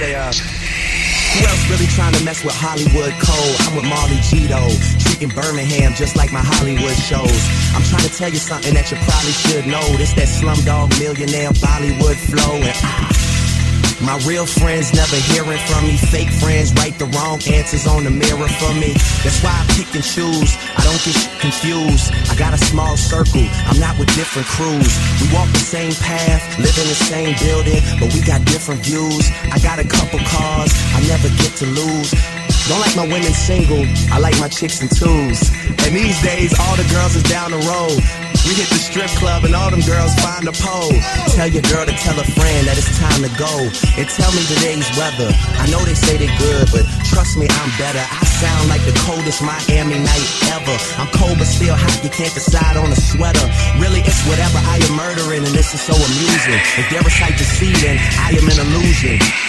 say, who else really trying to mess with Hollywood Code? I'm with Marley Gito, treating Birmingham just like my Hollywood shows. I'm trying to tell you something that you probably should know. This that Slumdog Millionaire Bollywood flow. And my real friends never hearing from me. Fake friends write the wrong answers on the mirror for me. That's why I pick and choose. I don't get confused. I got a small circle. I'm not with different crews. We walk the same path, live in the same building, but we got different views. I got a couple cars I never get to lose. Don't like my women single, I like my chicks in twos. And these days, all the girls is down the road. We hit the strip club and all them girls find a pole. Tell your girl to tell a friend that it's time to go. And tell me today's weather. I know they say they're good, but trust me, I'm better. I sound like the coldest Miami night ever. I'm cold but still hot, you can't decide on a sweater. Really, it's whatever, I am murdering and this is so amusing. If there is sight to see, then I am an illusion.